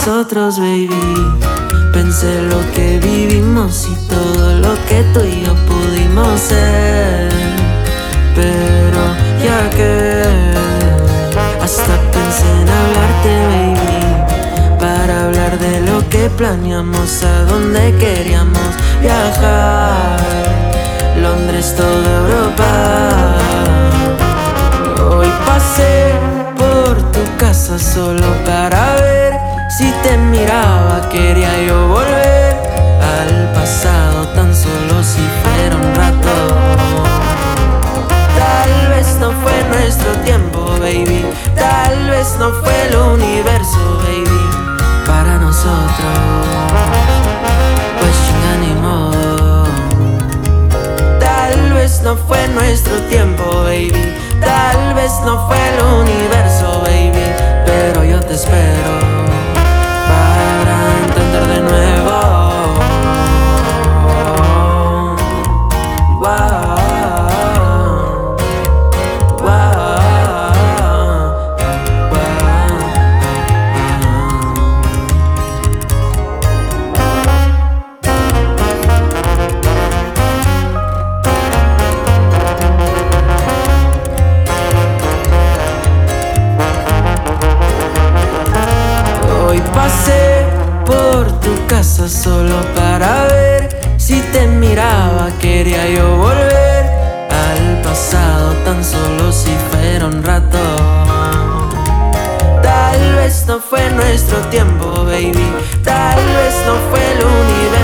nosotros, baby. Pensé lo que vivimos y todo lo que tú y yo pudimos ser. Pero ya que hasta pensé en hablarte, baby, para hablar de lo que planeamos, a dónde queríamos viajar. Londres, toda Europa. Hoy pasé por tu casa solo para ver si te miraba. Quería yo volver al pasado, tan solo si fuera un rato. Tal vez no fue nuestro tiempo, baby. Tal vez no fue el universo, baby, para nosotros. Pues chinga, ni modo. Tal vez no fue nuestro tiempo, baby. Tal vez no fue el universo, baby, pero yo te espero para entender de nuevo. Wow, wow, Hoy pasé por tu casa solo para ver si te miraba. Quería yo volver al pasado, tan solo si fuera un rato. Tal vez no fue nuestro tiempo, baby. Tal vez no fue el universo.